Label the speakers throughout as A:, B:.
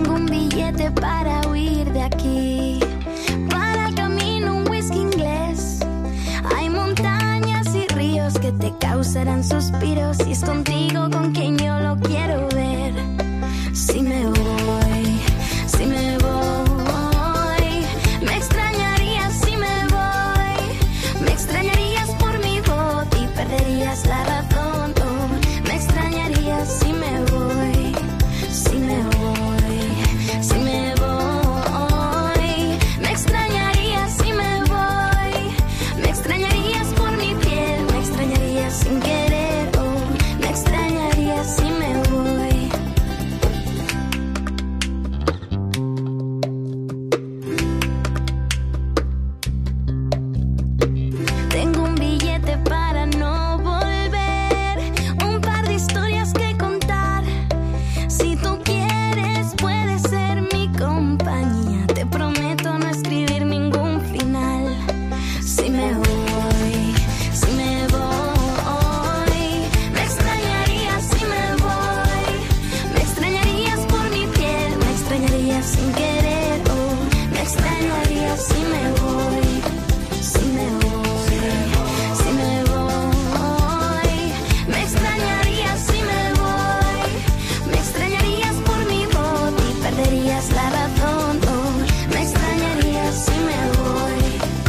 A: Tengo un billete para huir de aquí. Para el camino un whisky inglés. Hay montañas y ríos que te causarán suspiros. Y es contigo con quien yo lo quiero ver. Si me voy, si me voy, me extrañarías si me voy. Me extrañarías por mi voz y perderías la razón. Oh, me extrañarías si me voy, si me voy, si me voy. Me extrañarías si me voy. Me extrañarías por mi piel. Me extrañarías sin querer. Oh, me extrañarías si me voy. Tengo un billete para no volver, un par de historias que contar. Si tú quieres, puedes ser mi compañía. Te prometo no escribir ningún final. Si me voy, si me voy. Me extrañarías si me voy. Me extrañarías por mi piel. Me extrañarías sin querer. Oh, me extrañarías si me voy. Si me voy, si me voy. Me extrañarías si me voy. Me extrañarías por mi voz y perderías la razón. Oh, me extrañarías si me voy.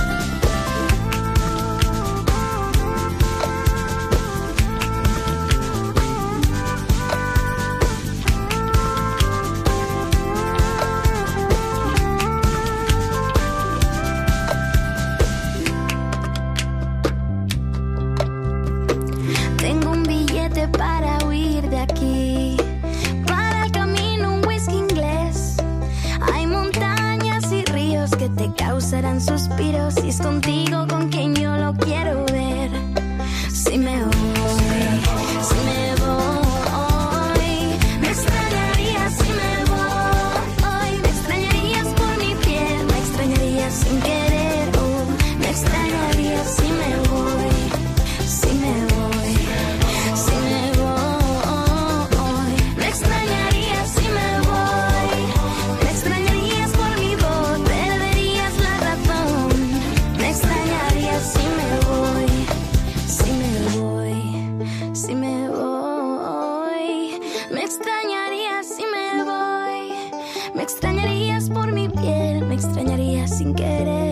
A: Tengo un billete para huir de aquí. Para el camino un whisky inglés. Hay montañas y ríos que te causarán suspiros. Y es contigo con quien yo lo quiero ver. Si me voy, si me voy. Me extrañarías si me voy. Me extrañarías por mi piel. Me extrañarías sin querer. Oh, me extrañarías si me voy. Si me voy, si me voy. Me extrañarías si me voy. Me extrañarías por mi voz, perderías la razón. Me extrañarías si me voy. Si me voy, si me voy. Me extrañarías si me voy. Me extrañarías por mi piel. Me extrañarías sin querer.